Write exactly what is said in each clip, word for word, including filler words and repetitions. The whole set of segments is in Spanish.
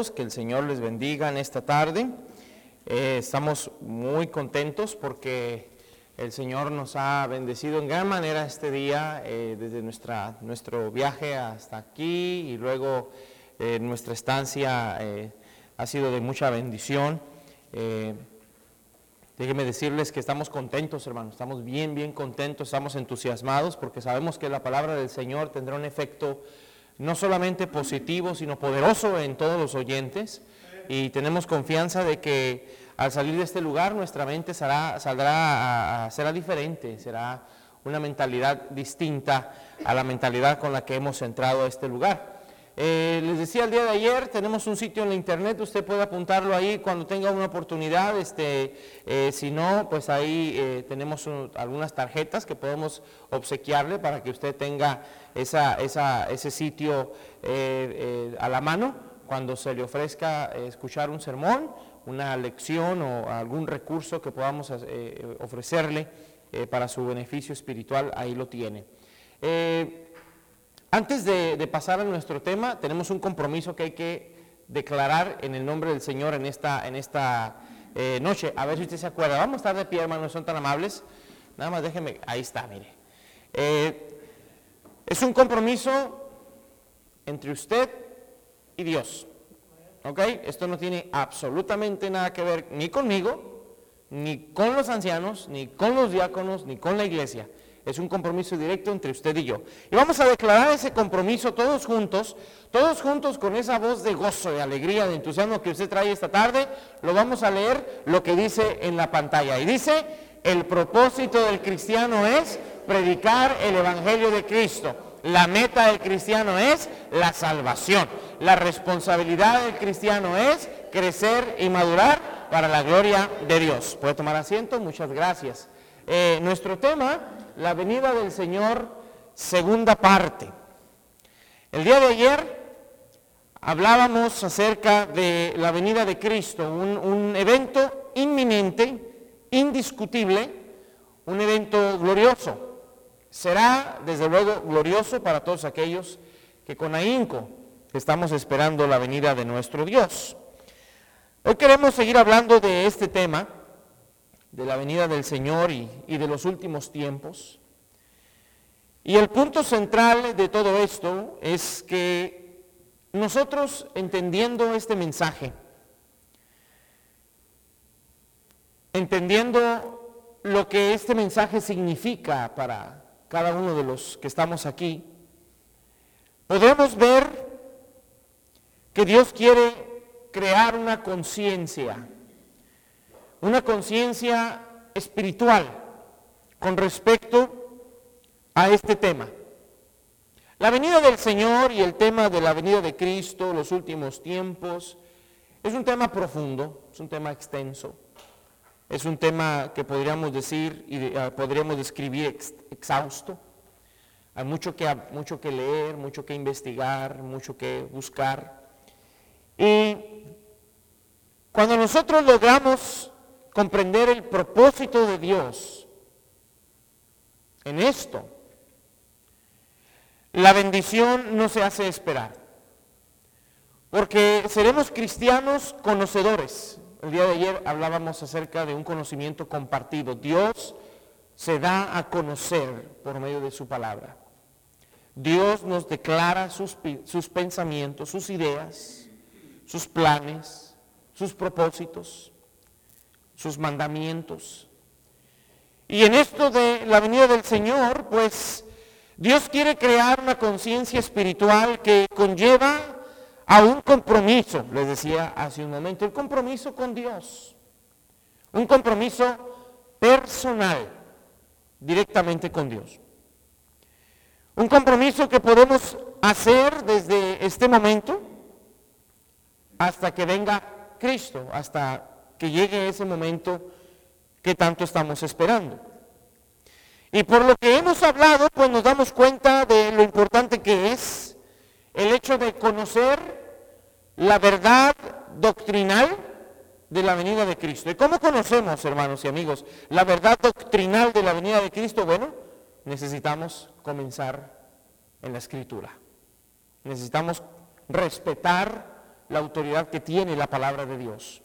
todos, que el Señor les bendiga en esta tarde. Eh, estamos muy contentos porque el Señor nos ha bendecido en gran manera este día, eh, desde nuestra, nuestro viaje hasta aquí y luego eh, nuestra estancia eh, ha sido de mucha bendición. Eh, déjenme decirles que estamos contentos, hermanos, estamos bien, bien contentos, estamos entusiasmados porque sabemos que la palabra del Señor tendrá un efecto no solamente positivo, sino poderoso en todos los oyentes, y tenemos confianza de que al salir de este lugar nuestra mente será, saldrá, a, será diferente, será una mentalidad distinta a la mentalidad con la que hemos entrado a este lugar. Eh, les decía el día de ayer, tenemos un sitio en la internet, usted puede apuntarlo ahí cuando tenga una oportunidad, este, eh, si no, pues ahí eh, tenemos un, algunas tarjetas que podemos obsequiarle para que usted tenga esa, esa, ese sitio eh, eh, a la mano cuando se le ofrezca eh, escuchar un sermón, una lección o algún recurso que podamos eh, ofrecerle eh, para su beneficio espiritual, ahí lo tiene. Eh, Antes de, de pasar a nuestro tema, tenemos un compromiso que hay que declarar en el nombre del Señor en esta, en esta eh, noche. A ver si usted se acuerda. Vamos a estar de pie, hermanos, son tan amables. Nada más déjenme, ahí está, mire. Eh, es un compromiso entre usted y Dios. ¿Ok? Esto no tiene absolutamente nada que ver ni conmigo, ni con los ancianos, ni con los diáconos, ni con la iglesia. Es un compromiso directo entre usted y yo. Y vamos a declarar ese compromiso todos juntos, todos juntos con esa voz de gozo, de alegría, de entusiasmo que usted trae esta tarde. Lo vamos a leer lo que dice en la pantalla. Y dice, el propósito del cristiano es predicar el evangelio de Cristo. La meta del cristiano es la salvación. La responsabilidad del cristiano es crecer y madurar para la gloria de Dios. ¿Puede tomar asiento? Muchas gracias. Eh, nuestro tema, la venida del Señor, segunda parte. El día de ayer hablábamos acerca de la venida de Cristo, un, un evento inminente, indiscutible, un evento glorioso. Será, desde luego, glorioso para todos aquellos que con ahínco estamos esperando la venida de nuestro Dios. Hoy queremos seguir hablando de este tema, de la venida del Señor y, y de los últimos tiempos. Y el punto central de todo esto es que nosotros, entendiendo este mensaje, entendiendo lo que este mensaje significa para cada uno de los que estamos aquí, podemos ver que Dios quiere crear una conciencia, una conciencia espiritual con respecto a este tema. La venida del Señor y el tema de la venida de Cristo, los últimos tiempos, es un tema profundo, es un tema extenso, es un tema que podríamos decir y uh, podríamos describir ex, exhausto. Hay mucho que, mucho que leer, mucho que investigar, mucho que buscar. Y cuando nosotros logramos comprender el propósito de Dios en esto, la bendición no se hace esperar, porque seremos cristianos conocedores. El día de ayer hablábamos acerca de un conocimiento compartido. Dios se da a conocer por medio de su palabra. Dios nos declara sus, sus pensamientos, sus ideas, sus planes, sus propósitos, sus mandamientos. Y en esto de la venida del Señor, pues Dios quiere crear una conciencia espiritual que conlleva a un compromiso, les decía hace un momento, el compromiso con Dios, un compromiso personal, directamente con Dios. Un compromiso que podemos hacer desde este momento hasta que venga Cristo, hasta que llegue ese momento que tanto estamos esperando. Y por lo que hemos hablado, pues nos damos cuenta de lo importante que es el hecho de conocer la verdad doctrinal de la venida de Cristo. ¿Y cómo conocemos, hermanos y amigos, la verdad doctrinal de la venida de Cristo? Bueno, necesitamos comenzar en la Escritura. Necesitamos respetar la autoridad que tiene la palabra de Dios.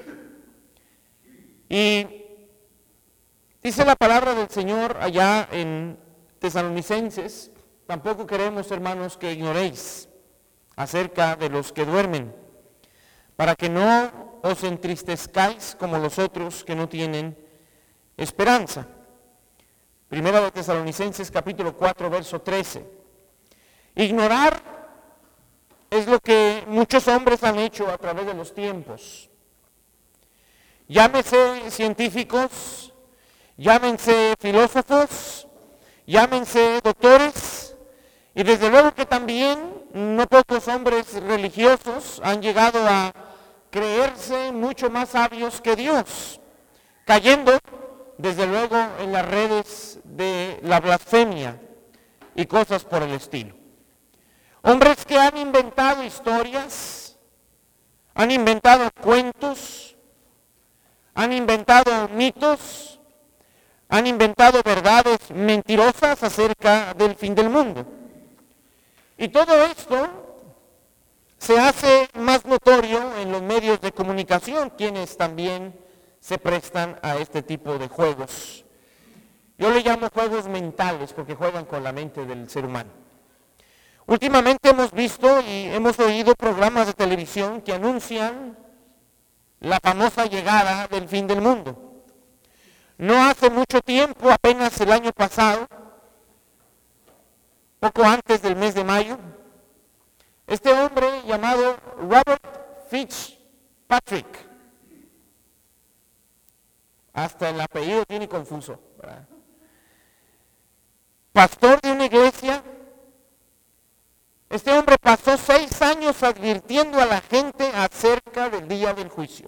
Y dice la palabra del Señor allá en Tesalonicenses: tampoco queremos, hermanos, que ignoréis acerca de los que duermen, para que no os entristezcáis como los otros que no tienen esperanza. Primera de Tesalonicenses capítulo cuatro, verso trece. Ignorar es lo que muchos hombres han hecho a través de los tiempos. Llámense científicos, llámense filósofos, llámense doctores, y desde luego que también no pocos hombres religiosos han llegado a creerse mucho más sabios que Dios, cayendo desde luego en las redes de la blasfemia y cosas por el estilo. Hombres que han inventado historias, han inventado cuentos, han inventado mitos, han inventado verdades mentirosas acerca del fin del mundo. Y todo esto se hace más notorio en los medios de comunicación, quienes también se prestan a este tipo de juegos. Yo le llamo juegos mentales porque juegan con la mente del ser humano. Últimamente hemos visto y hemos oído programas de televisión que anuncian la famosa llegada del fin del mundo. No hace mucho tiempo, apenas el año pasado, poco antes del mes de mayo, este hombre llamado Robert Fitzpatrick, hasta el apellido tiene confuso, ¿verdad?, pastor de una iglesia, este hombre pasó seis años advirtiendo a la gente acerca del día del juicio.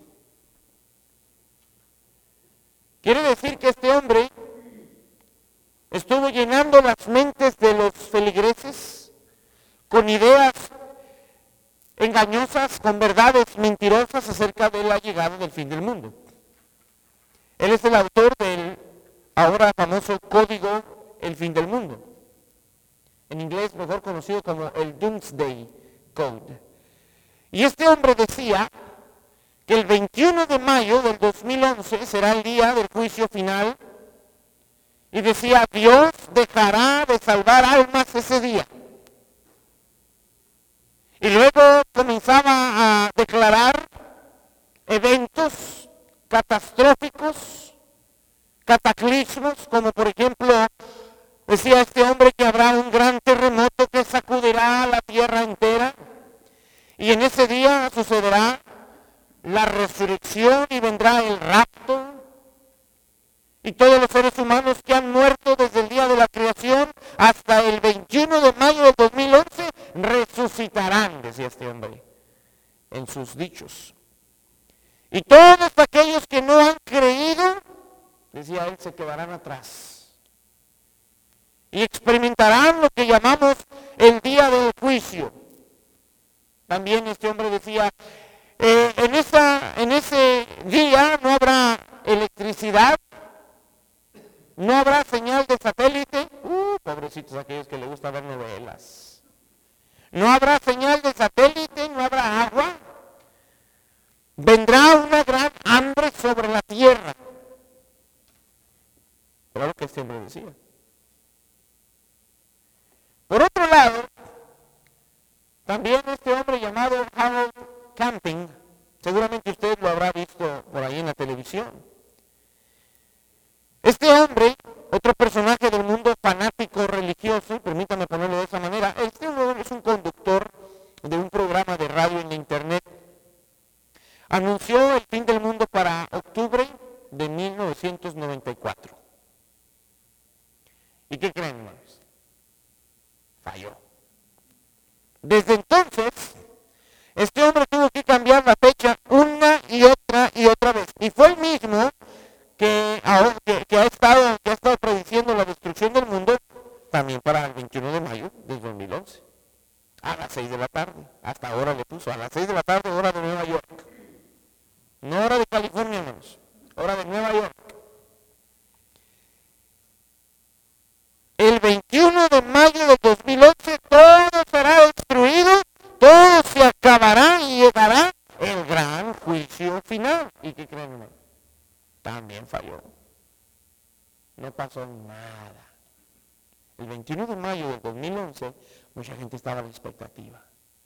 Quiere decir que este hombre estuvo llenando las mentes de los feligreses con ideas engañosas, con verdades mentirosas acerca de la llegada del fin del mundo. Él es el autor del ahora famoso código El fin del mundo, en inglés mejor conocido como el Doomsday Code. Y este hombre decía que el veintiuno de mayo del dos mil once será el día del juicio final, y decía: Dios dejará de salvar almas ese día. Y luego comenzaba a declarar eventos catastróficos, cataclismos, como por ejemplo, decía este hombre que habrá un gran terremoto que sacudirá a la tierra entera, y en ese día sucederá la resurrección y vendrá el rapto, y todos los seres humanos que han muerto desde el día de la creación hasta el veintiuno de mayo del dos mil once resucitarán, decía este hombre en sus dichos. Y todos aquellos que no han creído, decía él, se quedarán atrás y experimentarán lo que llamamos el día del juicio. También este hombre decía, eh, en, esa, en ese día no habrá electricidad, no habrá señal de satélite, uh, pobrecitos aquellos que les gusta ver novelas, no habrá señal de satélite, no habrá agua, vendrá una gran hambre sobre la tierra. Era lo que este hombre decía. Por otro lado, también este hombre llamado Harold Camping, seguramente usted lo habrá visto por ahí en la televisión. Este hombre, otro personaje del mundo fanático religioso, permítame ponerlo de esa manera, este hombre es un conductor de un programa de radio en la internet. Anunció el fin del mundo para octubre de mil novecientos noventa y cuatro. ¿Y qué creen, hermanos? Falló. Desde entonces, este hombre tuvo que cambiar la fecha una y otra y otra vez. Y fue el mismo que, que, que, ha estado, que ha estado prediciendo la destrucción del mundo también para el veintiuno de mayo del dos mil once. A las seis de la tarde. Hasta ahora le puso. A las seis de la tarde, hora de Nueva York. No hora de California, hermanos. Hora de Nueva York. El veintiuno de mayo del dos mil once todo será destruido, todo se acabará y llegará falló. No pasó nada. El veintiuno de mayo del dos mil once, mucha gente estaba a la expectativa.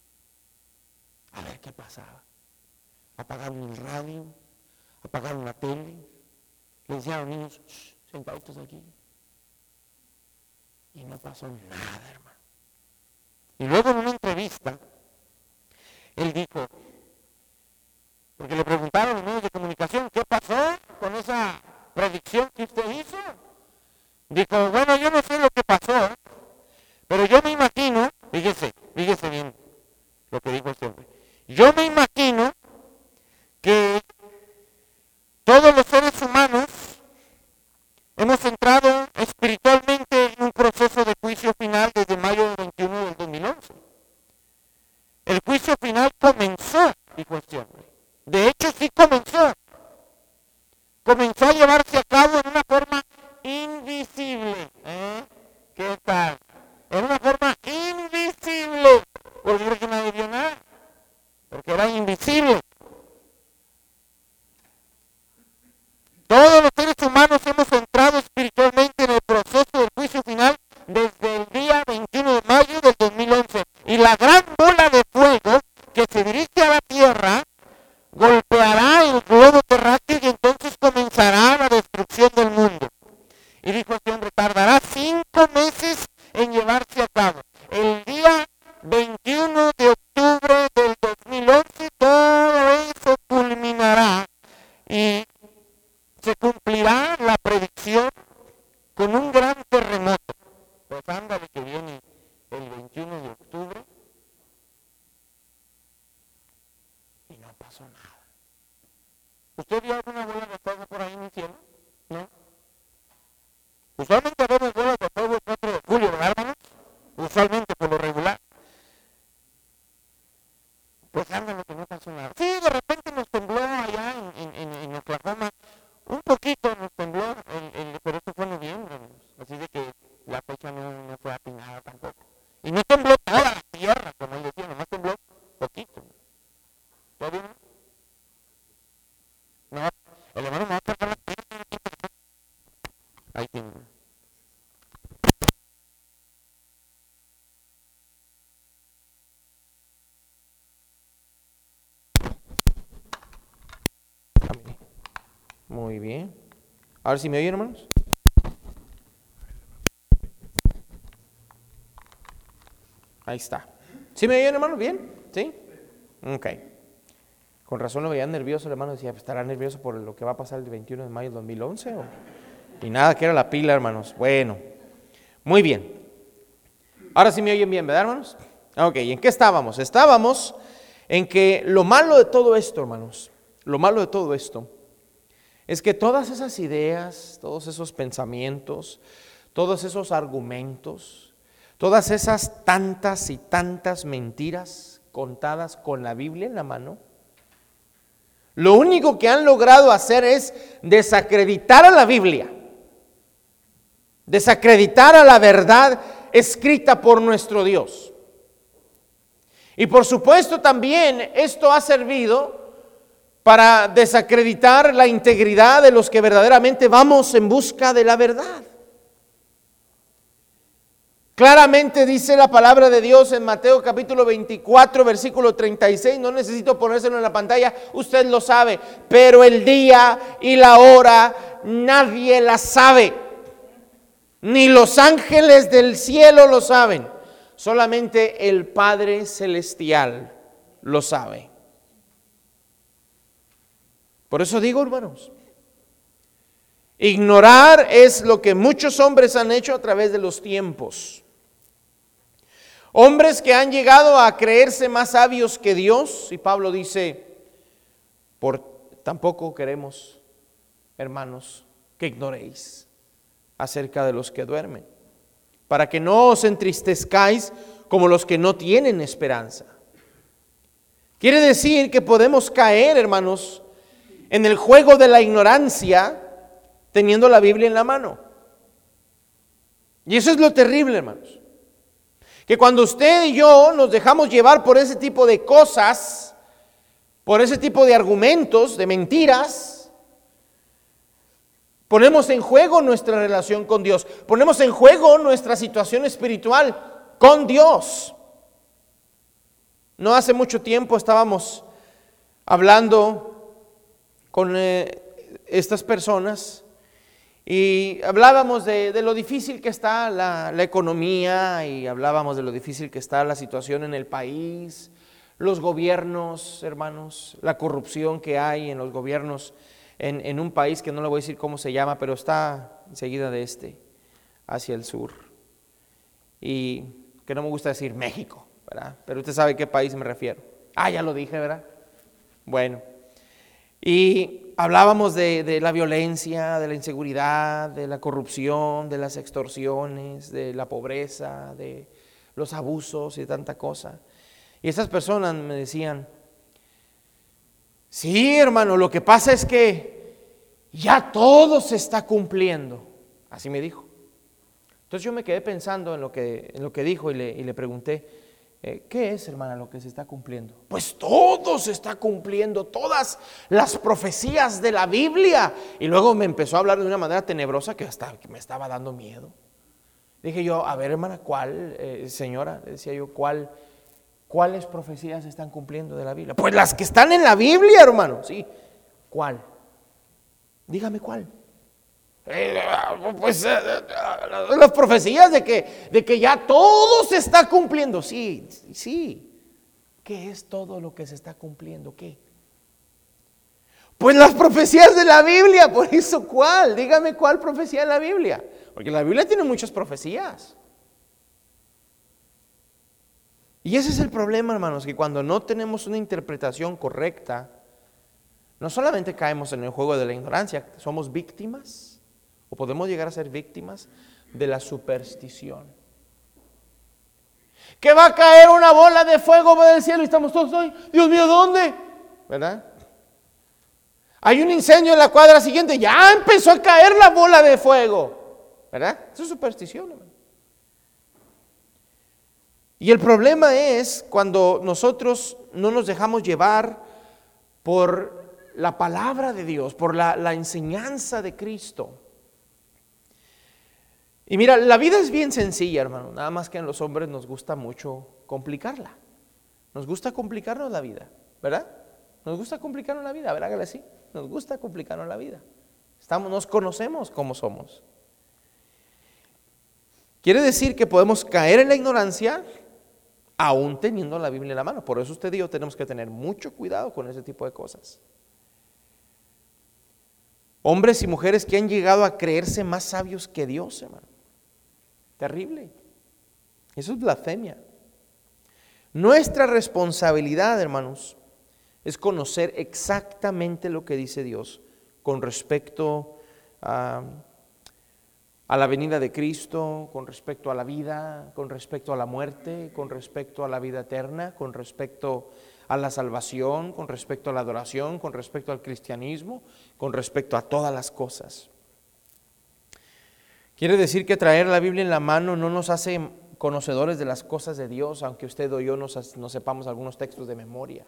A ver qué pasaba. Apagaron el radio, apagaron la tele, le decían a los niños, sentaditos aquí. Y no pasó nada, hermano. Y luego en una entrevista, él dijo, porque le preguntaron a los medios de comunicación, ¿qué pasó con esa predicción que usted hizo? Dijo, bueno, yo no sé lo que pasó, pero yo me imagino, fíjese, fíjese bien lo que dijo este hombre, yo me imagino que todos los seres humanos hemos entrado espiritualmente en un proceso de juicio final desde mayo del veintiuno del dos mil once. El juicio final comenzó, dijo este hombre. De hecho, sí comenzó. Comenzó a llevarse a cabo en una forma invisible. ¿Eh? ¿Qué tal? En una forma invisible. Porque nadie vio nada. Porque era invisible. Todos los seres humanos hemos entrado espiritualmente en el proceso del juicio final desde el día veintiuno de mayo del dos mil once. Y la gran bola de fuego que se dirige a la tierra golpeará el globo terráqueo y entonces comenzará la destrucción del mundo. Y dijo este hombre, tardará cinco meses en llevarse a cabo. El día veintiuno de octubre del dos mil once todo eso culminará y se cumplirá la predicción con un gran terremoto. Pues ándale que viene el veintiuno de octubre y no pasó nada. ¿Usted vio alguna bola de fuego por ahí en el cielo? ¿No? Usualmente vemos bolas de fuego el cuatro de julio, ¿verdad, hermanos? Usualmente, por lo regular. Pues ándale que no pasó nada. Sí, de repente nos tembló allá en, en, en, en Oklahoma. Un poquito nos tembló, el, el, pero esto fue en noviembre, hermanos. Así de que la fecha no, no fue atinada tampoco. Y no tembló toda la tierra, como él decía, nomás tembló poquito. ¿Está bien? No, el hermano me va a cargar la tierra. Ahí tiene. Muy bien. A ver si me oyen, hermanos. Ahí está. ¿Sí me oyen, hermanos? ¿Bien? ¿Sí? Ok. Con razón lo veían nervioso, el hermano decía, ¿estará nervioso por lo que va a pasar el veintiuno de mayo del dos mil once? ¿O? Y nada, que era la pila, hermanos. Bueno, muy bien. Ahora sí me oyen bien, ¿verdad, hermanos? Ok, ¿y en qué estábamos? Estábamos en que lo malo de todo esto, hermanos, lo malo de todo esto, es que todas esas ideas, todos esos pensamientos, todos esos argumentos, todas esas tantas y tantas mentiras contadas con la Biblia en la mano, lo único que han logrado hacer es desacreditar a la Biblia, desacreditar a la verdad escrita por nuestro Dios. Y por supuesto también esto ha servido para desacreditar la integridad de los que verdaderamente vamos en busca de la verdad. Claramente dice la palabra de Dios en Mateo capítulo veinticuatro, versículo treinta y seis, no necesito ponérselo en la pantalla, usted lo sabe, pero el día y la hora nadie la sabe, ni los ángeles del cielo lo saben, solamente el Padre Celestial lo sabe. Por eso digo, hermanos, ignorar es lo que muchos hombres han hecho a través de los tiempos. Hombres que han llegado a creerse más sabios que Dios, y Pablo dice, por tampoco queremos, hermanos, que ignoréis acerca de los que duermen, para que no os entristezcáis como los que no tienen esperanza. Quiere decir que podemos caer, hermanos, en el juego de la ignorancia, teniendo la Biblia en la mano. Y eso es lo terrible, hermanos. Que cuando usted y yo nos dejamos llevar por ese tipo de cosas, por ese tipo de argumentos, de mentiras, Ponemos en juego nuestra relación con Dios. Ponemos en juego nuestra situación espiritual con Dios. No hace mucho tiempo estábamos hablando con eh, estas personas y hablábamos de, de lo difícil que está la, la economía, y hablábamos de lo difícil que está la situación en el país, los gobiernos, hermanos, la corrupción que hay en los gobiernos en, en un país que no le voy a decir cómo se llama, pero está enseguida de este, hacia el sur. Y que no me gusta decir México, ¿verdad? Pero usted sabe a qué país me refiero. Ah, ya lo dije, ¿verdad? Bueno, y hablábamos de, de la violencia, de la inseguridad, de la corrupción, de las extorsiones, de la pobreza, de los abusos y tanta cosa. Y esas personas me decían, sí, hermano, lo que pasa es que ya todo se está cumpliendo. Así me dijo. Entonces yo me quedé pensando en lo que, en lo que dijo y le, y le pregunté, eh, ¿qué es, hermana, lo que se está cumpliendo? Pues todo se está cumpliendo, todas las profecías de la Biblia. Y luego me empezó a hablar de una manera tenebrosa que hasta me estaba dando miedo. Dije yo, a ver, hermana, ¿cuál, eh, señora? Decía yo, ¿cuál? ¿Cuáles profecías se están cumpliendo de la Biblia? Pues las que están en la Biblia, hermano. Sí. ¿Cuál? Dígame cuál. Eh, pues eh, las profecías de que, de que ya todo se está cumpliendo. Sí, sí. ¿Qué es todo lo que se está cumpliendo? ¿Qué? Pues las profecías de la Biblia. Por eso, ¿cuál? Dígame cuál profecía en la Biblia. Porque la Biblia tiene muchas profecías. Y ese es el problema, hermanos, que cuando no tenemos una interpretación correcta, no solamente caemos en el juego de la ignorancia, somos víctimas, o podemos llegar a ser víctimas de la superstición. Que va a caer una bola de fuego del cielo y estamos todos, ay, Dios mío, ¿dónde? ¿Verdad? Hay un incendio en la cuadra siguiente, ya empezó a caer la bola de fuego, ¿verdad? Eso es superstición, hermano. Y el problema es cuando nosotros no nos dejamos llevar por la palabra de Dios, por la, la enseñanza de Cristo. Y mira, la vida es bien sencilla, hermano, nada más que a los hombres nos gusta mucho complicarla. Nos gusta complicarnos la vida, ¿verdad? Nos gusta complicarnos la vida, ¿verdad que sí? Nos gusta complicarnos la vida. Estamos, nos conocemos como somos. Quiere decir que podemos caer en la ignorancia aún teniendo la Biblia en la mano. Por eso usted y yo tenemos que tener mucho cuidado con ese tipo de cosas. Hombres y mujeres que han llegado a creerse más sabios que Dios, hermano. Terrible. Eso es blasfemia. Nuestra responsabilidad, hermanos, es conocer exactamente lo que dice Dios con respecto a a la venida de Cristo, con respecto a la vida, con respecto a la muerte, con respecto a la vida eterna, con respecto a la salvación, con respecto a la adoración, con respecto al cristianismo, con respecto a todas las cosas. Quiere decir que traer la Biblia en la mano no nos hace conocedores de las cosas de Dios, aunque usted o yo no sepamos algunos textos de memoria.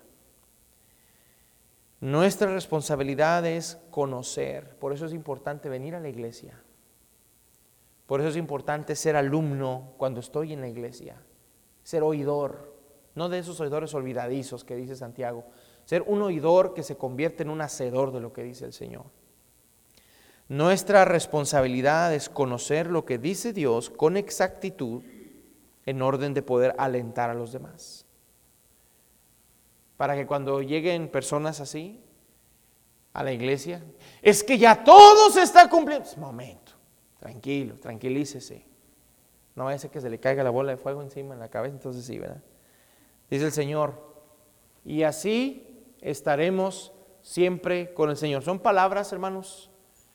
Nuestra responsabilidad es conocer, por eso es importante venir a la iglesia. Por eso es importante ser alumno cuando estoy en la iglesia, ser oidor, no de esos oidores olvidadizos que dice Santiago, ser un oidor que se convierte en un hacedor de lo que dice el Señor. Nuestra responsabilidad es conocer lo que dice Dios con exactitud en orden de poder alentar a los demás. Para que cuando lleguen personas así a la iglesia, es que ya todo se está cumpliendo. Momento. Tranquilo, tranquilícese. No vaya a ser que se le caiga la bola de fuego encima en la cabeza, entonces sí, ¿verdad? Dice el Señor, y así estaremos siempre con el Señor. Son palabras, hermanos,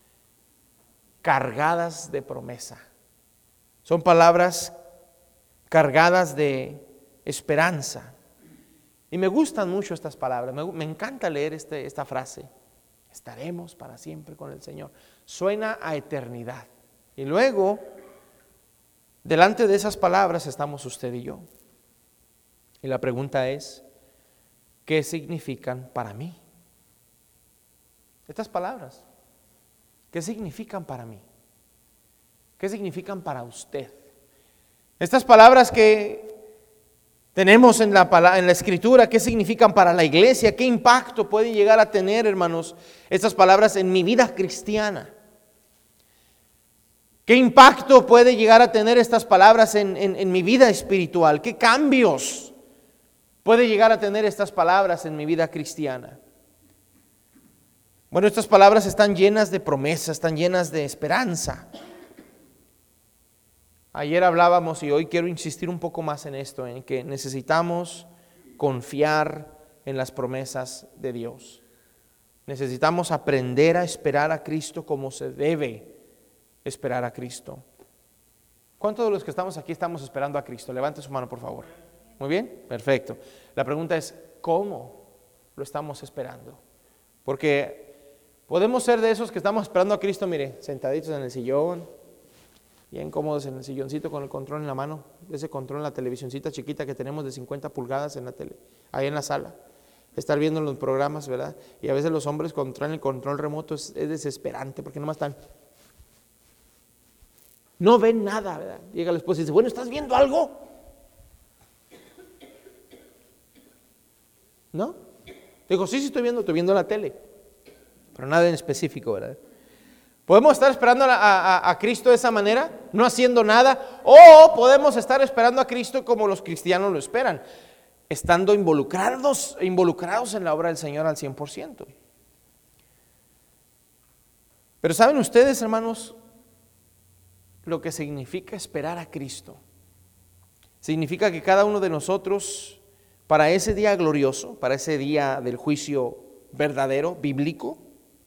cargadas de promesa. Son palabras cargadas de esperanza. Y me gustan mucho estas palabras, me, me encanta leer este, esta frase. Estaremos para siempre con el Señor. Suena a eternidad. Y luego, delante de esas palabras estamos usted y yo. Y la pregunta es, ¿qué significan para mí? Estas palabras, ¿Qué significan para mí? ¿Qué significan para usted? Estas palabras que tenemos en la, en la Escritura, ¿qué significan para la iglesia? ¿Qué impacto pueden llegar a tener, hermanos, estas palabras en mi vida cristiana? ¿Qué impacto puede llegar a tener estas palabras en, en, en mi vida espiritual? ¿Qué cambios puede llegar a tener estas palabras en mi vida cristiana? Bueno, estas palabras están llenas de promesas, están llenas de esperanza. Ayer hablábamos y hoy quiero insistir un poco más en esto, en que necesitamos confiar en las promesas de Dios. Necesitamos aprender a esperar a Cristo como se debe esperar a Cristo. ¿Cuántos de los que estamos aquí estamos esperando a Cristo? Levante su mano, por favor. Muy bien, perfecto. La pregunta es, ¿cómo lo estamos esperando? Porque podemos ser de esos que estamos esperando a Cristo, mire, sentaditos en el sillón, bien cómodos en el silloncito con el control en la mano, ese control en la televisioncita chiquita que tenemos de cincuenta pulgadas en la tele, ahí en la sala, estar viendo los programas, ¿verdad? Y a veces los hombres cuando traen el control remoto es, es desesperante porque nomás están, no ven nada, ¿verdad? Llega la esposa y dice, bueno, ¿estás viendo algo? ¿No? Digo, sí, sí estoy viendo, estoy viendo la tele, pero nada en específico, ¿verdad? ¿Podemos estar esperando a, a, a Cristo de esa manera, no haciendo nada? O podemos estar esperando a Cristo como los cristianos lo esperan, estando involucrados, involucrados en la obra del Señor al cien por ciento. Pero ¿saben ustedes, hermanos, lo que significa esperar a Cristo? Significa que cada uno de nosotros, para ese día glorioso, para ese día del juicio verdadero, bíblico,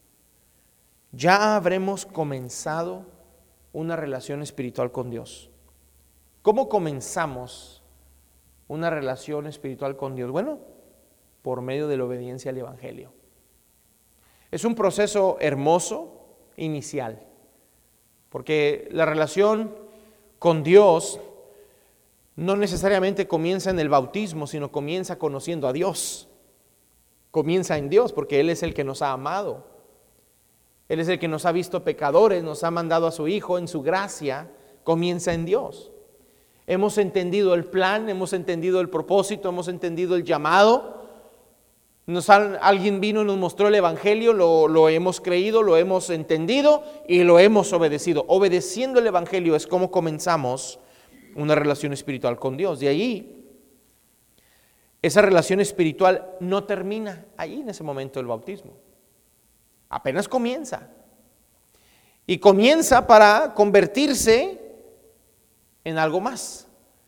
ya habremos comenzado una relación espiritual con Dios. ¿Cómo comenzamos una relación espiritual con Dios? Bueno, por medio de la obediencia al Evangelio. Es un proceso hermoso, inicial, porque la relación con Dios no necesariamente comienza en el bautismo, sino comienza conociendo a Dios. Comienza en Dios, porque Él es el que nos ha amado. Él es el que nos ha visto pecadores, nos ha mandado a su Hijo en su gracia, comienza en Dios. Hemos entendido el plan, hemos entendido el propósito, hemos entendido el llamado. Nos han, alguien vino y nos mostró el Evangelio, lo, lo hemos creído, lo hemos entendido y lo hemos obedecido. Obedeciendo el Evangelio es como comenzamos una relación espiritual con Dios. De ahí, esa relación espiritual no termina ahí en ese momento del bautismo. Apenas comienza. Y comienza para convertirse en algo más.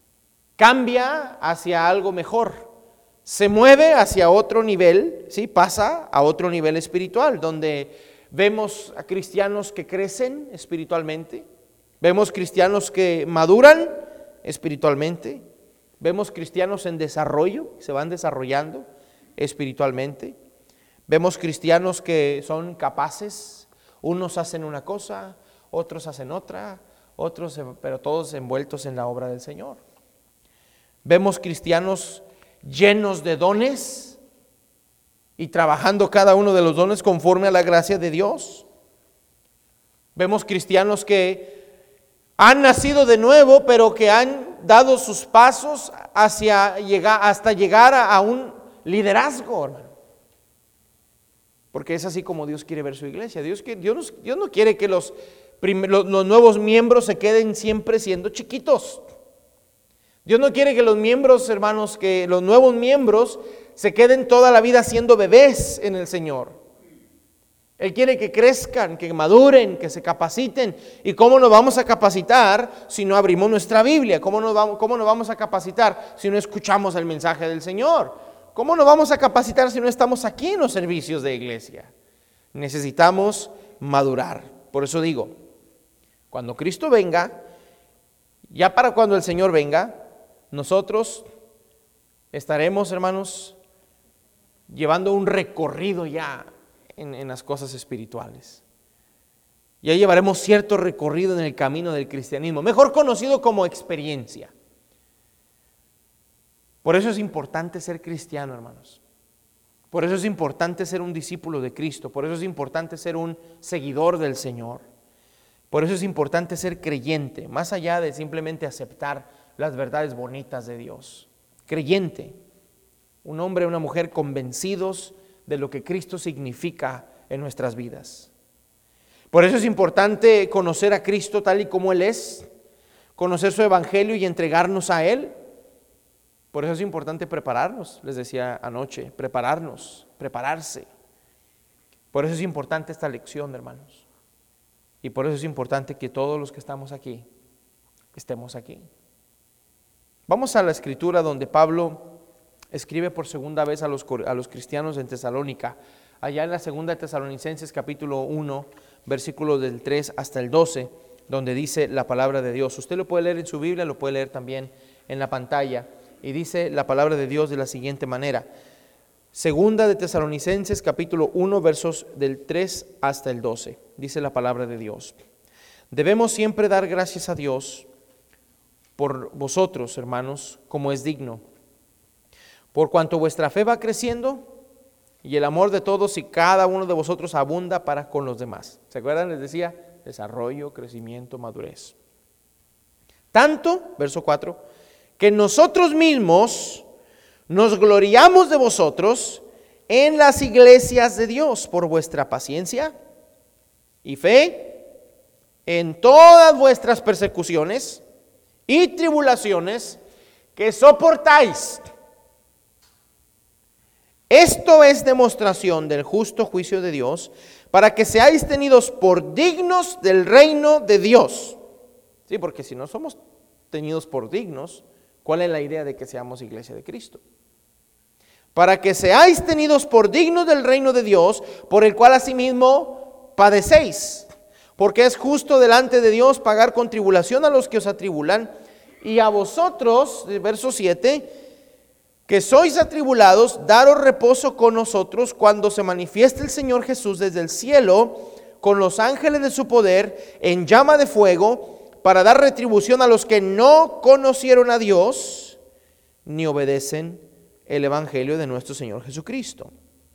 Cambia hacia algo mejor. Se mueve hacia otro nivel, ¿sí? Pasa a otro nivel espiritual, donde vemos a cristianos que crecen espiritualmente, vemos cristianos que maduran espiritualmente, vemos cristianos en desarrollo, se van desarrollando espiritualmente. Vemos cristianos que son capaces, unos hacen una cosa, otros hacen otra, otros, pero todos envueltos en la obra del Señor. Vemos cristianos llenos de dones y trabajando cada uno de los dones conforme a la gracia de Dios. Vemos cristianos que han nacido de nuevo, pero que han dado sus pasos hacia llegar, hasta llegar a, a un liderazgo, hermano. Porque es así como Dios quiere ver su iglesia. Dios, Dios, Dios no quiere que los, los, los nuevos miembros se queden siempre siendo chiquitos. Dios no quiere que los miembros, hermanos, que los nuevos miembros se queden toda la vida siendo bebés en el Señor. Él quiere que crezcan, que maduren, que se capaciten. ¿Y cómo nos vamos a capacitar si no abrimos nuestra Biblia? ¿Cómo nos vamos, cómo nos vamos a capacitar si no escuchamos el mensaje del Señor? ¿Cómo nos vamos a capacitar si no estamos aquí en los servicios de iglesia? Necesitamos madurar. Por eso digo, cuando Cristo venga, ya para cuando el Señor venga, nosotros estaremos, hermanos, llevando un recorrido ya en, en las cosas espirituales. Ya llevaremos cierto recorrido en el camino del cristianismo, mejor conocido como experiencia. Por eso es importante ser cristiano, hermanos. Por eso es importante ser un discípulo de Cristo, por eso es importante ser un seguidor del Señor, por eso es importante ser creyente, más allá de simplemente aceptar las verdades bonitas de Dios. Creyente, un hombre o una mujer convencidos de lo que Cristo significa en nuestras vidas. Por eso es importante conocer a Cristo tal y como Él es, conocer su evangelio y entregarnos a Él. Por eso es importante prepararnos, les decía anoche, prepararnos, prepararse. Por eso es importante esta lección, hermanos. Y por eso es importante que todos los que estamos aquí, estemos aquí. Vamos a la escritura donde Pablo escribe por segunda vez a los, a los cristianos en Tesalónica. Allá en la segunda de Tesalonicenses capítulo uno, versículos del tres hasta el doce, donde dice la palabra de Dios. Usted lo puede leer en su Biblia, lo puede leer también en la pantalla. Y dice la palabra de Dios de la siguiente manera. Segunda de Tesalonicenses capítulo uno, versos del tres hasta el doce. Dice la palabra de Dios. Debemos siempre dar gracias a Dios por vosotros, hermanos, como es digno. Por cuanto vuestra fe va creciendo y el amor de todos y cada uno de vosotros abunda para con los demás. ¿Se acuerdan? Les decía, desarrollo, crecimiento, madurez. Tanto, verso cuatro, que nosotros mismos nos gloriamos de vosotros en las iglesias de Dios por vuestra paciencia y fe en todas vuestras persecuciones y tribulaciones que soportáis. Esto es demostración del justo juicio de Dios, para que seáis tenidos por dignos del reino de Dios. Sí, porque si no somos tenidos por dignos, ¿cuál es la idea de que seamos iglesia de Cristo? Para que seáis tenidos por dignos del reino de Dios, por el cual asimismo padecéis. Porque es justo delante de Dios pagar con tribulación a los que os atribulan, y a vosotros, verso siete, que sois atribulados, daros reposo con nosotros cuando se manifieste el Señor Jesús desde el cielo, con los ángeles de su poder, en llama de fuego, para dar retribución a los que no conocieron a Dios, ni obedecen el evangelio de nuestro Señor Jesucristo.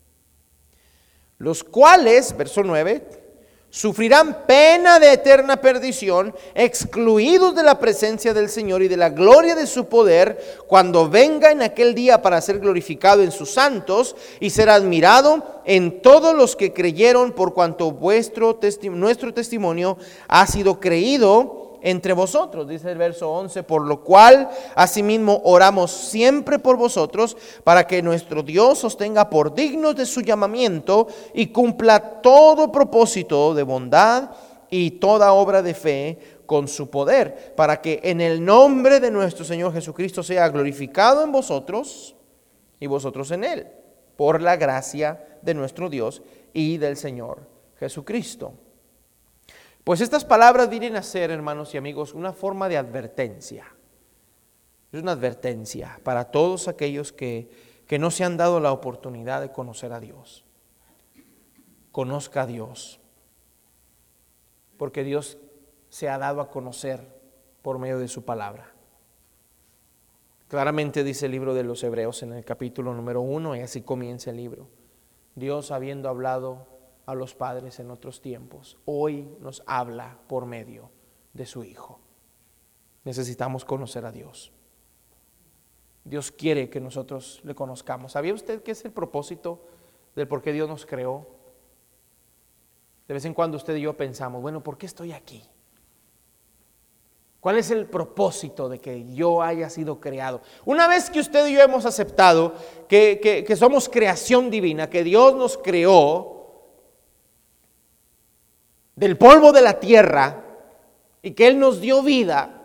Los cuales, verso nueve, sufrirán pena de eterna perdición, excluidos de la presencia del Señor y de la gloria de su poder, cuando venga en aquel día para ser glorificado en sus santos y ser admirado en todos los que creyeron, por cuanto vuestro testi- nuestro testimonio ha sido creído entre vosotros, dice el verso once, por lo cual asimismo oramos siempre por vosotros, para que nuestro Dios os tenga por dignos de su llamamiento y cumpla todo propósito de bondad y toda obra de fe con su poder, para que en el nombre de nuestro Señor Jesucristo sea glorificado en vosotros y vosotros en él, por la gracia de nuestro Dios y del Señor Jesucristo. Pues estas palabras vienen a ser, hermanos y amigos, una forma de advertencia. Es una advertencia para todos aquellos que, que no se han dado la oportunidad de conocer a Dios. Conozca a Dios, porque Dios se ha dado a conocer por medio de su palabra. Claramente dice el libro de los Hebreos en el capítulo número uno, y así comienza el libro. Dios, habiendo hablado a los padres en otros tiempos, hoy nos habla por medio de su Hijo. Necesitamos conocer a Dios. Dios quiere que nosotros le conozcamos. ¿Sabía usted qué es el propósito del por qué Dios nos creó? De vez en cuando usted y yo pensamos, bueno, ¿por qué estoy aquí? ¿Cuál es el propósito de que yo haya sido creado? Una vez que usted y yo hemos aceptado que, que, que somos creación divina, que Dios nos creó del polvo de la tierra y que Él nos dio vida,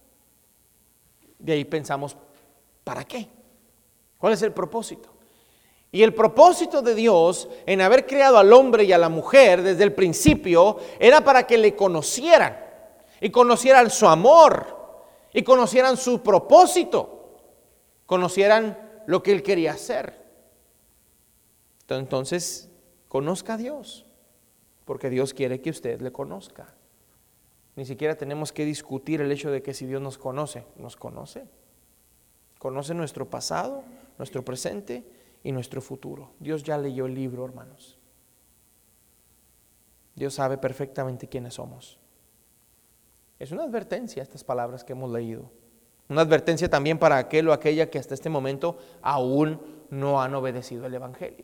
de ahí pensamos, ¿para qué? ¿Cuál es el propósito? Y el propósito de Dios en haber creado al hombre y a la mujer desde el principio era para que le conocieran y conocieran su amor y conocieran su propósito, conocieran lo que Él quería hacer. Entonces, conozca a Dios, porque Dios quiere que usted le conozca. Ni siquiera tenemos que discutir el hecho de que si Dios nos conoce, nos conoce. Conoce nuestro pasado, nuestro presente y nuestro futuro. Dios ya leyó el libro, hermanos. Dios sabe perfectamente quiénes somos. Es una advertencia estas palabras que hemos leído. Una advertencia también para aquel o aquella que hasta este momento aún no han obedecido el Evangelio.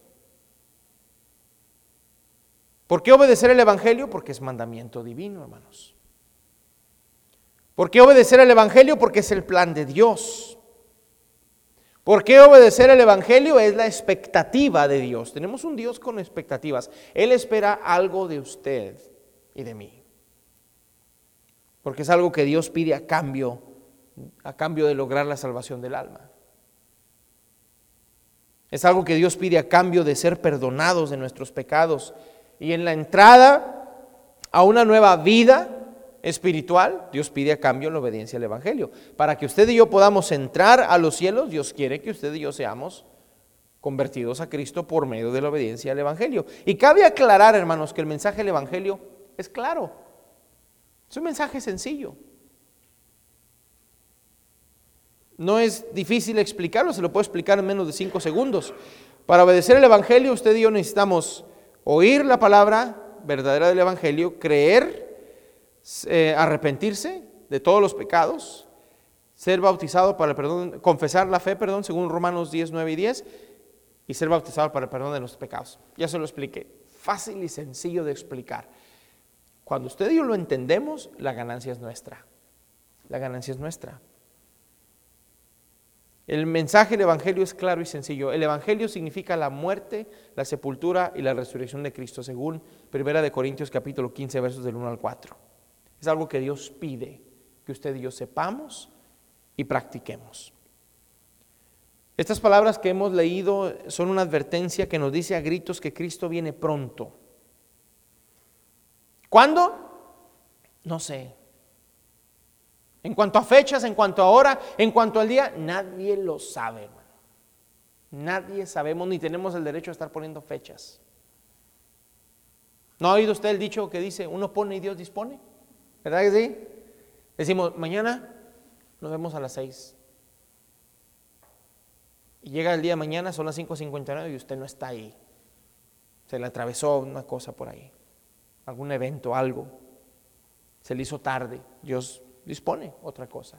¿Por qué obedecer el Evangelio? Porque es mandamiento divino, hermanos. ¿Por qué obedecer el Evangelio? Porque es el plan de Dios. ¿Por qué obedecer el Evangelio? Es la expectativa de Dios. Tenemos un Dios con expectativas. Él espera algo de usted y de mí. Porque es algo que Dios pide a cambio, a cambio de lograr la salvación del alma. Es algo que Dios pide a cambio de ser perdonados de nuestros pecados. Y en la entrada a una nueva vida espiritual, Dios pide a cambio la obediencia al Evangelio. Para que usted y yo podamos entrar a los cielos, Dios quiere que usted y yo seamos convertidos a Cristo por medio de la obediencia al Evangelio. Y cabe aclarar, hermanos, que el mensaje del Evangelio es claro. Es un mensaje sencillo. No es difícil explicarlo, se lo puedo explicar en menos de cinco segundos. Para obedecer el Evangelio, usted y yo necesitamos oír la palabra verdadera del Evangelio, creer, eh, arrepentirse de todos los pecados, ser bautizado para el perdón, confesar la fe, perdón, según Romanos diez, nueve y diez, y ser bautizado para el perdón de los pecados. Ya se lo expliqué, fácil y sencillo de explicar. Cuando usted y yo lo entendemos, la ganancia es nuestra. La ganancia es nuestra. El mensaje del Evangelio es claro y sencillo. El Evangelio significa la muerte, la sepultura y la resurrección de Cristo, según Primera de Corintios capítulo quince, versos del uno al cuatro. Es algo que Dios pide que usted y yo sepamos y practiquemos. Estas palabras que hemos leído son una advertencia que nos dice a gritos que Cristo viene pronto. ¿Cuándo? No sé. En cuanto a fechas, en cuanto a hora, en cuanto al día, nadie lo sabe, hermano. Nadie sabemos ni tenemos el derecho a estar poniendo fechas. ¿No ha oído usted el dicho que dice, uno pone y Dios dispone? ¿Verdad que sí? Decimos, mañana nos vemos a las seis. Y llega el día de mañana, son las cinco cincuenta y nueve y usted no está ahí. Se le atravesó una cosa por ahí. Algún evento, algo. Se le hizo tarde. Dios dispone otra cosa.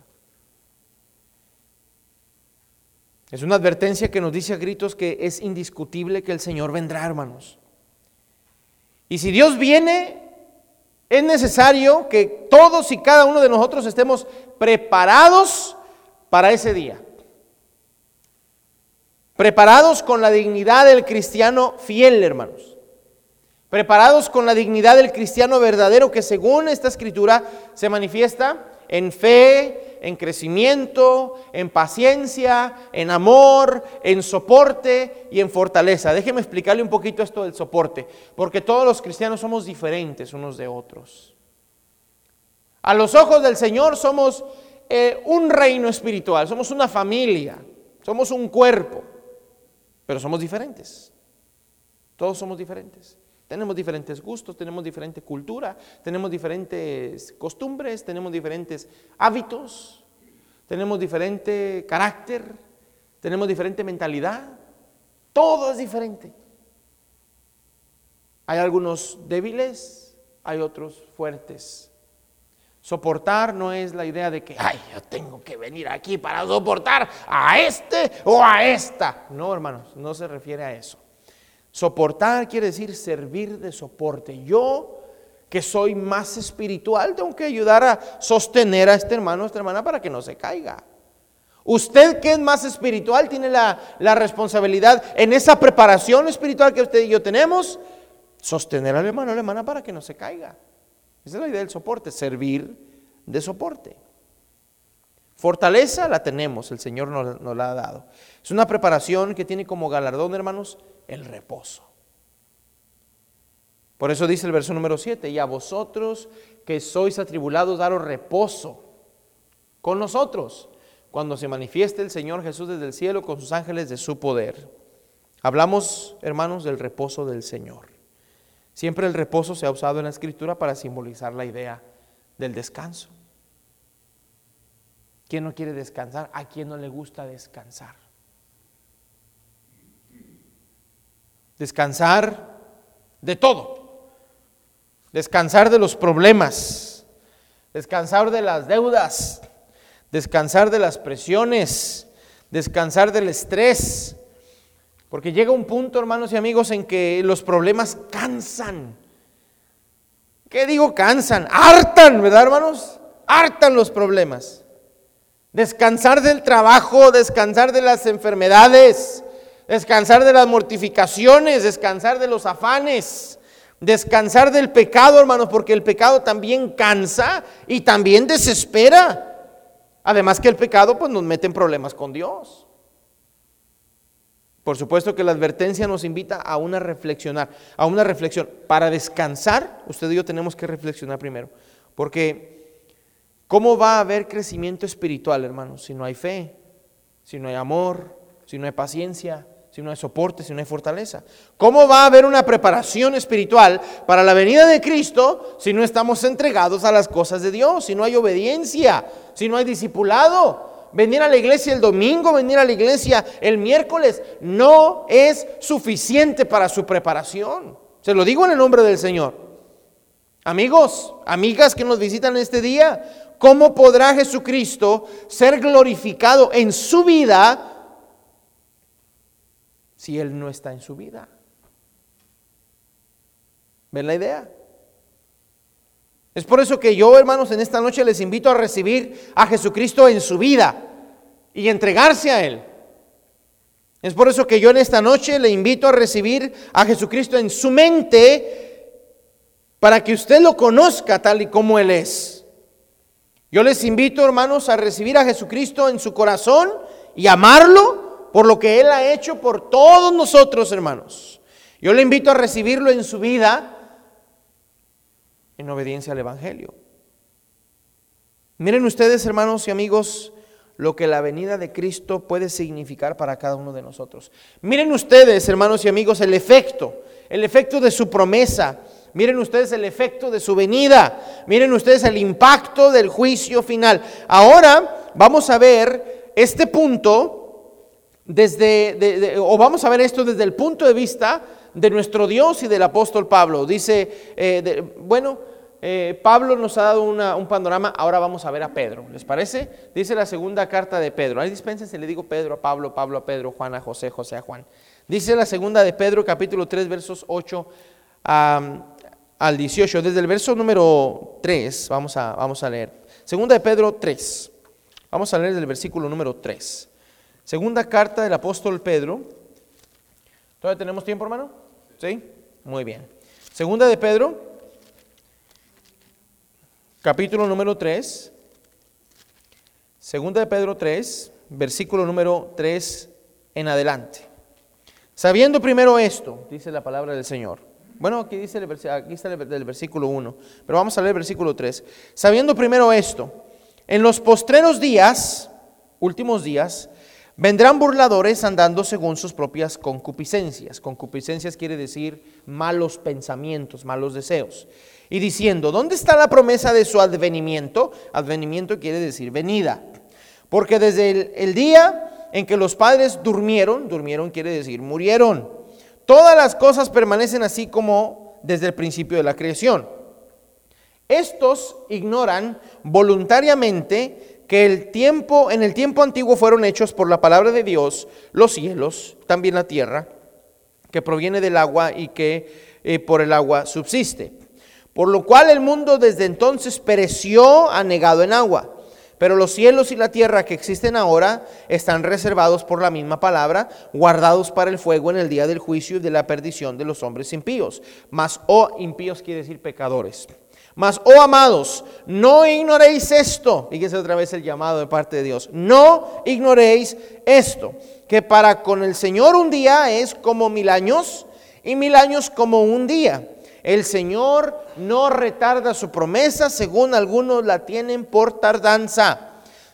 Es una advertencia que nos dice a gritos que es indiscutible que el Señor vendrá, hermanos. Y si Dios viene, es necesario que todos y cada uno de nosotros estemos preparados para ese día. Preparados con la dignidad del cristiano fiel, hermanos. Preparados con la dignidad del cristiano verdadero que según esta escritura se manifiesta en fe, en crecimiento, en paciencia, en amor, en soporte y en fortaleza. Déjeme explicarle un poquito esto del soporte, porque todos los cristianos somos diferentes unos de otros. A los ojos del Señor somos eh, un reino espiritual, somos una familia, somos un cuerpo, pero somos diferentes. Todos somos diferentes. Tenemos diferentes gustos, tenemos diferente cultura, tenemos diferentes costumbres, tenemos diferentes hábitos, tenemos diferente carácter, tenemos diferente mentalidad. Todo es diferente. Hay algunos débiles, hay otros fuertes. Soportar no es la idea de que, ay, yo tengo que venir aquí para soportar a este o a esta. No, hermanos, no se refiere a eso. Soportar quiere decir servir de soporte. Yo, que soy más espiritual, tengo que ayudar a sostener a este hermano o esta hermana para que no se caiga. Usted, que es más espiritual, tiene la, la responsabilidad en esa preparación espiritual que usted y yo tenemos, sostener al hermano o la hermana para que no se caiga. Esa es la idea del soporte, servir de soporte. Fortaleza la tenemos, el Señor nos, nos la ha dado. Es una preparación que tiene como galardón, hermanos, el reposo. Por eso dice el verso número siete, y a vosotros que sois atribulados, daros reposo con nosotros, cuando se manifieste el Señor Jesús desde el cielo con sus ángeles de su poder. Hablamos, hermanos, del reposo del Señor. Siempre el reposo se ha usado en la Escritura para simbolizar la idea del descanso. ¿Quién no quiere descansar? ¿A quién no le gusta descansar? Descansar de todo. Descansar de los problemas. Descansar de las deudas. Descansar de las presiones. Descansar del estrés. Porque llega un punto, hermanos y amigos, en que los problemas cansan. ¿Qué digo cansan? Hartan, ¿verdad, hermanos? Hartan los problemas. Descansar del trabajo, descansar de las enfermedades, descansar de las mortificaciones, descansar de los afanes, descansar del pecado, hermanos, porque el pecado también cansa y también desespera. Además que el pecado pues nos mete en problemas con Dios. Por supuesto que la advertencia nos invita a una reflexionar, a una reflexión. Para descansar, usted y yo tenemos que reflexionar primero, porque ¿cómo va a haber crecimiento espiritual, hermanos, si no hay fe, si no hay amor, si no hay paciencia, si no hay soporte, si no hay fortaleza? ¿Cómo va a haber una preparación espiritual para la venida de Cristo si no estamos entregados a las cosas de Dios, si no hay obediencia, si no hay discipulado? Venir a la iglesia el domingo, venir a la iglesia el miércoles, no es suficiente para su preparación. Se lo digo en el nombre del Señor. Amigos, amigas que nos visitan este día, ¿cómo podrá Jesucristo ser glorificado en su vida si Él no está en su vida? ¿Ven la idea? Es por eso que yo, hermanos, en esta noche les invito a recibir a Jesucristo en su vida y entregarse a Él. Es por eso que yo en esta noche le invito a recibir a Jesucristo en su mente para que usted lo conozca tal y como Él es. Yo les invito, hermanos, a recibir a Jesucristo en su corazón y amarlo por lo que Él ha hecho por todos nosotros, hermanos. Yo le invito a recibirlo en su vida en obediencia al Evangelio. Miren ustedes, hermanos y amigos, lo que la venida de Cristo puede significar para cada uno de nosotros. Miren ustedes, hermanos y amigos, el efecto, el efecto de su promesa. Miren ustedes el efecto de su venida. Miren ustedes el impacto del juicio final. Ahora vamos a ver este punto desde, de, de, o vamos a ver esto desde el punto de vista de nuestro Dios y del apóstol Pablo. Dice, eh, de, bueno, eh, Pablo nos ha dado una, un panorama, ahora vamos a ver a Pedro, ¿les parece? Dice la segunda carta de Pedro. Ahí dispénsense, le digo Pedro a Pablo, Pablo a Pedro, Juan a José, José a Juan. Dice la segunda de Pedro, capítulo tres, versos ocho um, al dieciocho. Desde el verso número tres, vamos a, vamos a leer. Segunda de Pedro tres. Vamos a leer del versículo número tres. Segunda carta del apóstol Pedro. ¿Todavía tenemos tiempo, hermano? ¿Sí? Muy bien. Segunda de Pedro, capítulo número tres. Segunda de Pedro tres, versículo número tres en adelante. Sabiendo primero esto, dice la palabra del Señor. Bueno, aquí dice el, aquí está el, el versículo uno, pero vamos a leer el versículo tres. Sabiendo primero esto, en los postreros días, últimos días, vendrán burladores andando según sus propias concupiscencias. Concupiscencias quiere decir malos pensamientos, malos deseos. Y diciendo, ¿dónde está la promesa de su advenimiento? Advenimiento quiere decir venida. Porque desde el, el día en que los padres durmieron, durmieron quiere decir murieron. Todas las cosas permanecen así como desde el principio de la creación. Estos ignoran voluntariamente que el tiempo, en el tiempo antiguo fueron hechos por la palabra de Dios los cielos, también la tierra, que proviene del agua y que eh, por el agua subsiste. Por lo cual el mundo desde entonces pereció anegado en agua. Pero los cielos y la tierra que existen ahora están reservados por la misma palabra, guardados para el fuego en el día del juicio y de la perdición de los hombres impíos. Mas, oh impíos quiere decir pecadores. Mas, oh amados, no ignoréis esto. Fíjense otra vez el llamado de parte de Dios. No ignoréis esto, que para con el Señor un día es como mil años y mil años como un día. El Señor no retarda su promesa, según algunos la tienen por tardanza,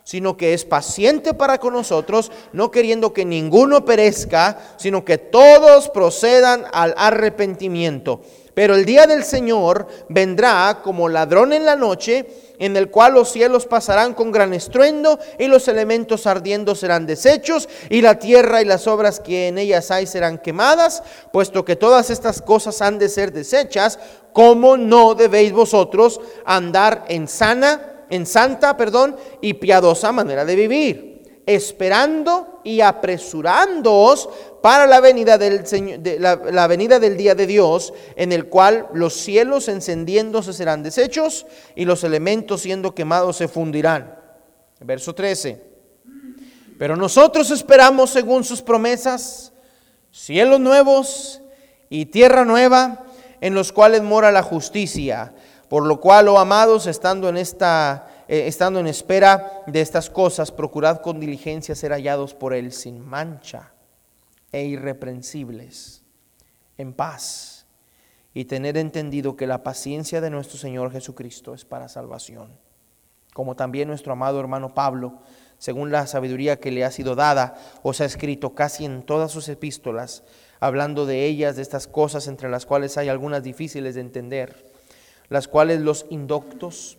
sino que es paciente para con nosotros, no queriendo que ninguno perezca, sino que todos procedan al arrepentimiento. Pero el día del Señor vendrá como ladrón en la noche, en el cual los cielos pasarán con gran estruendo, y los elementos ardiendo serán deshechos, y la tierra y las obras que en ellas hay serán quemadas. Puesto que todas estas cosas han de ser deshechas, ¿cómo no debéis vosotros andar en sana en santa, perdón, y piadosa manera de vivir, esperando y apresurándoos para la venida del Señor, de la, la venida del día de Dios, en el cual los cielos encendiéndose serán deshechos y los elementos siendo quemados se fundirán? Verso trece. Pero nosotros esperamos según sus promesas cielos nuevos y tierra nueva, en los cuales mora la justicia. Por lo cual, oh amados, estando en esta, eh, estando en espera de estas cosas, procurad con diligencia ser hallados por Él sin mancha e irreprensibles, en paz, y tener entendido que la paciencia de nuestro Señor Jesucristo es para salvación. Como también nuestro amado hermano Pablo, según la sabiduría que le ha sido dada, os ha escrito casi en todas sus epístolas, hablando de ellas, de estas cosas, entre las cuales hay algunas difíciles de entender, las cuales los indoctos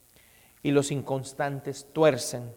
y los inconstantes tuercen,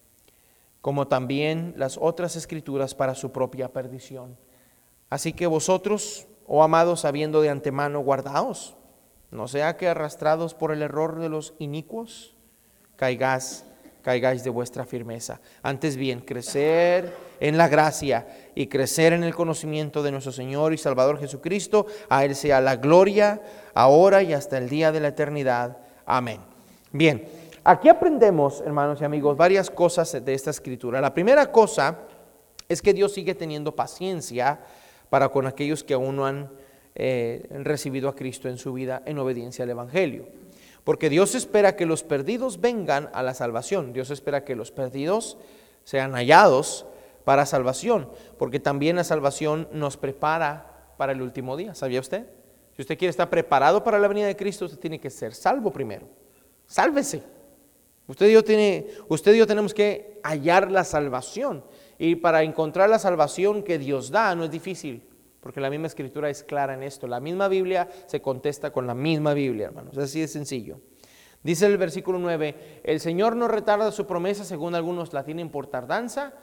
como también las otras escrituras para su propia perdición. Así que vosotros, oh amados, habiendo de antemano guardaos, no sea que arrastrados por el error de los inicuos, caigáis, caigáis de vuestra firmeza. Antes bien, crecer en la gracia y crecer en el conocimiento de nuestro Señor y Salvador Jesucristo. A Él sea la gloria, ahora y hasta el día de la eternidad. Amén. Bien, aquí aprendemos, hermanos y amigos, varias cosas de esta escritura. La primera cosa es que Dios sigue teniendo paciencia para con aquellos que aún no han eh, recibido a Cristo en su vida en obediencia al Evangelio. Porque Dios espera que los perdidos vengan a la salvación. Dios espera que los perdidos sean hallados para salvación. Porque también la salvación nos prepara para el último día. ¿Sabía usted? Si usted quiere estar preparado para la venida de Cristo, usted tiene que ser salvo primero. Sálvese. Usted y yo, tiene, usted y yo tenemos que hallar la salvación. Y para encontrar la salvación que Dios da no es difícil. Porque la misma escritura es clara en esto. La misma Biblia se contesta con la misma Biblia, hermanos. Así de sencillo. Dice el versículo nueve, el Señor no retarda su promesa, según algunos la tienen por tardanza,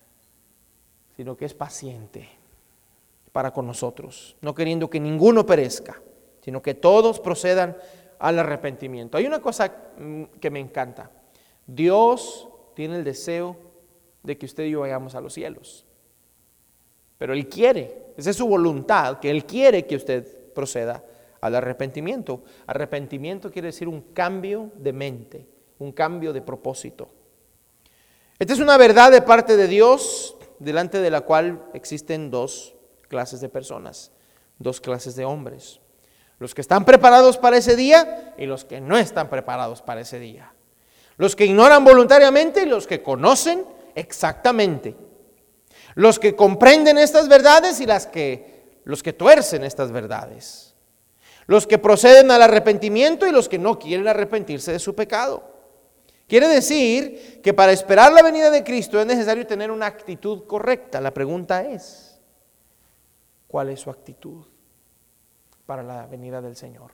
sino que es paciente para con nosotros, no queriendo que ninguno perezca, sino que todos procedan al arrepentimiento. Hay una cosa que me encanta. Dios tiene el deseo de que usted y yo vayamos a los cielos. Pero Él quiere, esa es su voluntad, que Él quiere que usted proceda al arrepentimiento. Arrepentimiento quiere decir un cambio de mente, un cambio de propósito. Esta es una verdad de parte de Dios, delante de la cual existen dos clases de personas, dos clases de hombres. Los que están preparados para ese día y los que no están preparados para ese día. Los que ignoran voluntariamente y los que conocen exactamente. Los que comprenden estas verdades y las que, los que tuercen estas verdades. Los que proceden al arrepentimiento y los que no quieren arrepentirse de su pecado. Quiere decir que para esperar la venida de Cristo es necesario tener una actitud correcta. La pregunta es, ¿cuál es su actitud para la venida del Señor?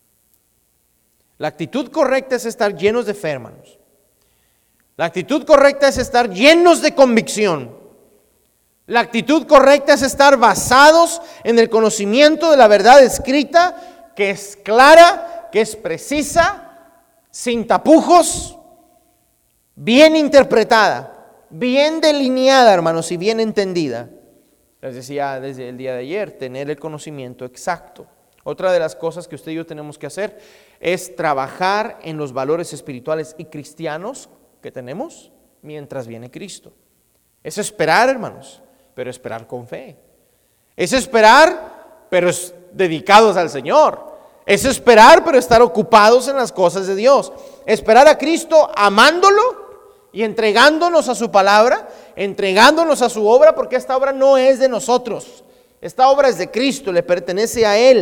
La actitud correcta es estar llenos de fe, hermanos. La actitud correcta es estar llenos de convicción. La actitud correcta es estar basados en el conocimiento de la verdad escrita, que es clara, que es precisa, sin tapujos, bien interpretada, bien delineada, hermanos, y bien entendida. Les decía desde el día de ayer, tener el conocimiento exacto. Otra de las cosas que usted y yo tenemos que hacer es trabajar en los valores espirituales y cristianos que tenemos mientras viene Cristo. Es esperar, hermanos, pero esperar con fe. Es esperar, pero es dedicados al Señor. Es esperar, pero estar ocupados en las cosas de Dios. Esperar a Cristo amándolo y entregándonos a su palabra, entregándonos a su obra, porque esta obra no es de nosotros. Esta obra es de Cristo, le pertenece a Él.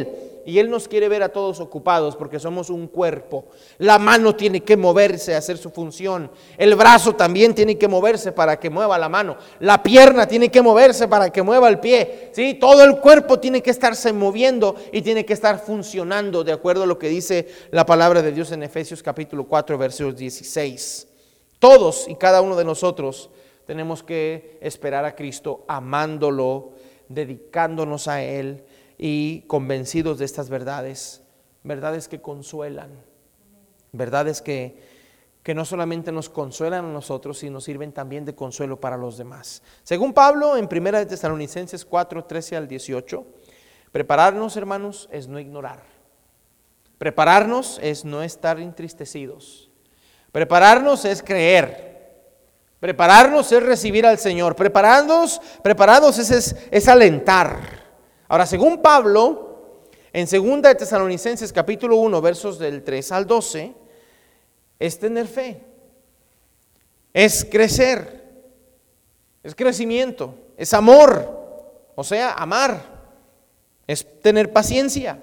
y Él nos quiere ver a todos ocupados porque somos un cuerpo. La mano tiene que moverse a hacer su función. El brazo también tiene que moverse para que mueva la mano. La pierna tiene que moverse para que mueva el pie. ¿Sí? Todo el cuerpo tiene que estarse moviendo y tiene que estar funcionando de acuerdo a lo que dice la palabra de Dios en Efesios capítulo cuatro, versículos dieciséis. Todos y cada uno de nosotros tenemos que esperar a Cristo amándolo, dedicándonos a Él y convencidos de estas verdades, verdades que consuelan, verdades que, que no solamente nos consuelan a nosotros, sino sirven también de consuelo para los demás. Según Pablo en primera de Tesalonicenses cuatro, trece al dieciocho, prepararnos, hermanos, es no ignorar. Prepararnos es no estar entristecidos. Prepararnos es creer. Prepararnos es recibir al Señor. Prepararnos, prepararnos es, es, es alentar. Ahora, según Pablo, en segunda de Tesalonicenses capítulo uno, versos del tres al doce, es tener fe, es crecer, es crecimiento, es amor, o sea, amar, es tener paciencia,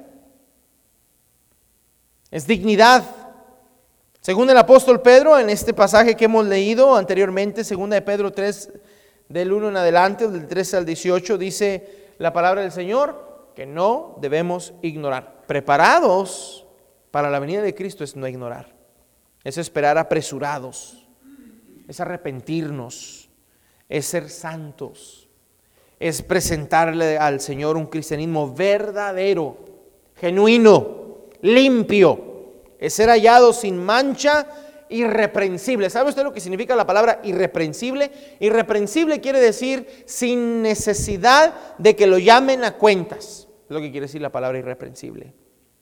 es dignidad. Según el apóstol Pedro, en este pasaje que hemos leído anteriormente, segunda de Pedro tres, del uno en adelante, del trece al dieciocho, dice la palabra del Señor que no debemos ignorar. Preparados para la venida de Cristo es no ignorar, es esperar apresurados, es arrepentirnos, es ser santos, es presentarle al Señor un cristianismo verdadero, genuino, limpio. Es ser hallado sin mancha, irreprensible. ¿Sabe usted lo que significa la palabra irreprensible? Irreprensible quiere decir sin necesidad de que lo llamen a cuentas. Es lo que quiere decir la palabra irreprensible.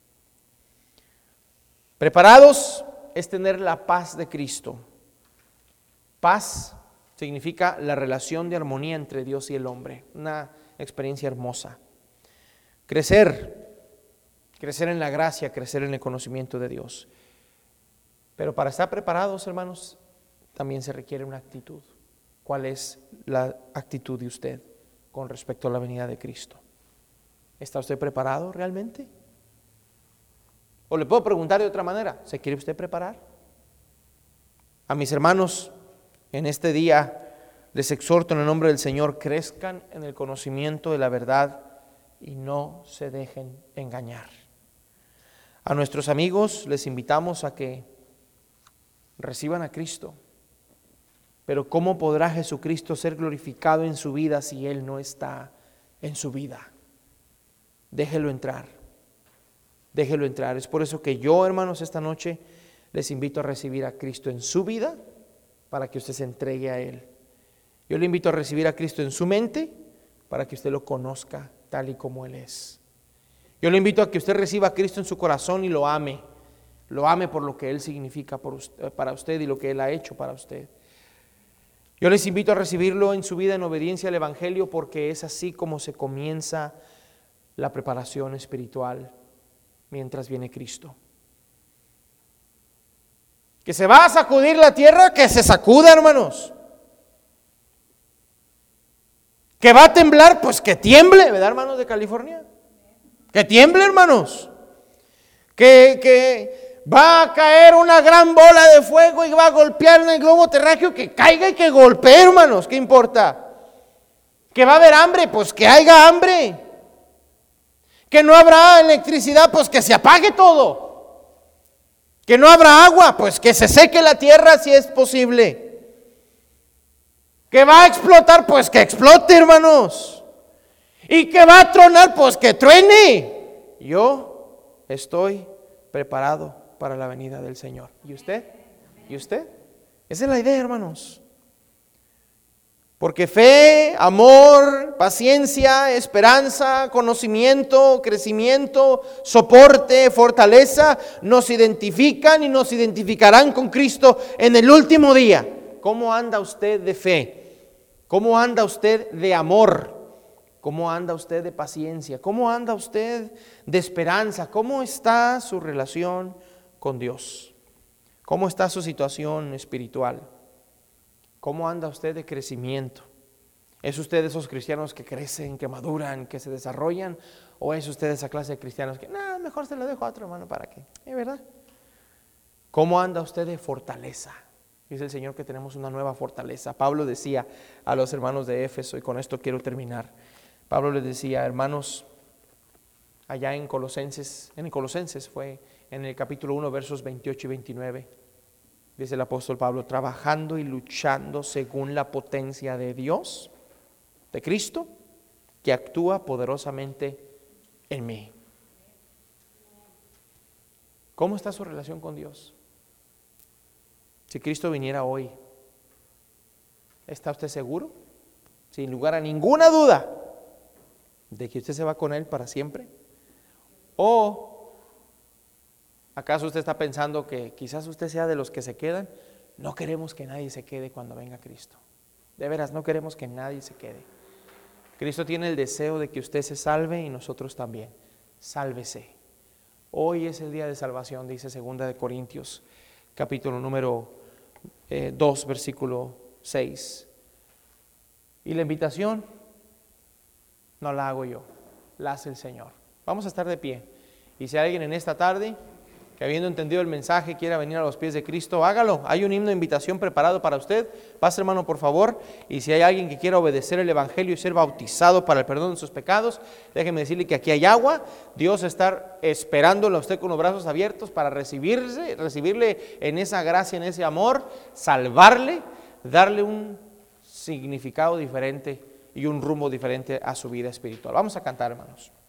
Preparados es tener la paz de Cristo. Paz significa la relación de armonía entre Dios y el hombre. Una experiencia hermosa. Crecer. Crecer en la gracia, crecer en el conocimiento de Dios. Pero para estar preparados, hermanos, también se requiere una actitud. ¿Cuál es la actitud de usted con respecto a la venida de Cristo? ¿Está usted preparado realmente? O le puedo preguntar de otra manera, ¿se quiere usted preparar? A mis hermanos, en este día les exhorto en el nombre del Señor, crezcan en el conocimiento de la verdad y no se dejen engañar. A nuestros amigos les invitamos a que reciban a Cristo. Pero ¿cómo podrá Jesucristo ser glorificado en su vida si Él no está en su vida? Déjelo entrar. Déjelo entrar. Es por eso que yo, hermanos, esta noche les invito a recibir a Cristo en su vida para que usted se entregue a Él. Yo le invito a recibir a Cristo en su mente para que usted lo conozca tal y como Él es. Yo le invito a que usted reciba a Cristo en su corazón y lo ame. Lo ame por lo que Él significa por usted, para usted y lo que Él ha hecho para usted. Yo les invito a recibirlo en su vida en obediencia al Evangelio porque es así como se comienza la preparación espiritual mientras viene Cristo. Que se va a sacudir la tierra, que se sacuda, hermanos. Que va a temblar, pues que tiemble, ¿verdad, hermanos de California? Que tiemble, hermanos. Que, que va a caer una gran bola de fuego y va a golpear en el globo terráqueo, que caiga y que golpee, hermanos. ¿Qué importa? Que va a haber hambre, pues que haya hambre. Que no habrá electricidad, pues que se apague todo. Que no habrá agua, pues que se seque la tierra si es posible. Que va a explotar, pues que explote, hermanos. Y que va a tronar, pues que truene. Yo estoy preparado para la venida del Señor. ¿Y usted? ¿Y usted? Esa es la idea, hermanos. Porque fe, amor, paciencia, esperanza, conocimiento, crecimiento, soporte, fortaleza, nos identifican y nos identificarán con Cristo en el último día. ¿Cómo anda usted de fe? ¿Cómo anda usted de amor? ¿Cómo anda usted de paciencia? ¿Cómo anda usted de esperanza? ¿Cómo está su relación con Dios? ¿Cómo está su situación espiritual? ¿Cómo anda usted de crecimiento? ¿Es usted de esos cristianos que crecen, que maduran, que se desarrollan? ¿O es usted esa clase de cristianos que, no, mejor se lo dejo a otro hermano para qué? ¿Es verdad? ¿Cómo anda usted de fortaleza? Dice el Señor que tenemos una nueva fortaleza. Pablo decía a los hermanos de Éfeso, y con esto quiero terminar. Pablo les decía, hermanos, allá en Colosenses, en Colosenses fue en el capítulo uno, versos veintiocho y veintinueve, dice el apóstol Pablo, trabajando y luchando según la potencia de Dios, de Cristo, que actúa poderosamente en mí. ¿Cómo está su relación con Dios? Si Cristo viniera hoy, ¿está usted seguro? Sin lugar a ninguna duda de que usted se va con Él para siempre. ¿O acaso usted está pensando que quizás usted sea de los que se quedan? No queremos que nadie se quede cuando venga Cristo. De veras, no queremos que nadie se quede. Cristo tiene el deseo de que usted se salve y nosotros también. Sálvese. Hoy es el día de salvación, dice segunda de Corintios, capítulo número eh, dos, versículo seis. Y la invitación no la hago yo, la hace el Señor. Vamos a estar de pie. Y si hay alguien en esta tarde que habiendo entendido el mensaje quiera venir a los pies de Cristo, hágalo. Hay un himno de invitación preparado para usted. Pase, hermano, por favor. Y si hay alguien que quiera obedecer el Evangelio y ser bautizado para el perdón de sus pecados, déjeme decirle que aquí hay agua. Dios está esperándolo a usted con los brazos abiertos para recibirse, recibirle en esa gracia, en ese amor, salvarle, darle un significado diferente y un rumbo diferente a su vida espiritual. Vamos a cantar, hermanos.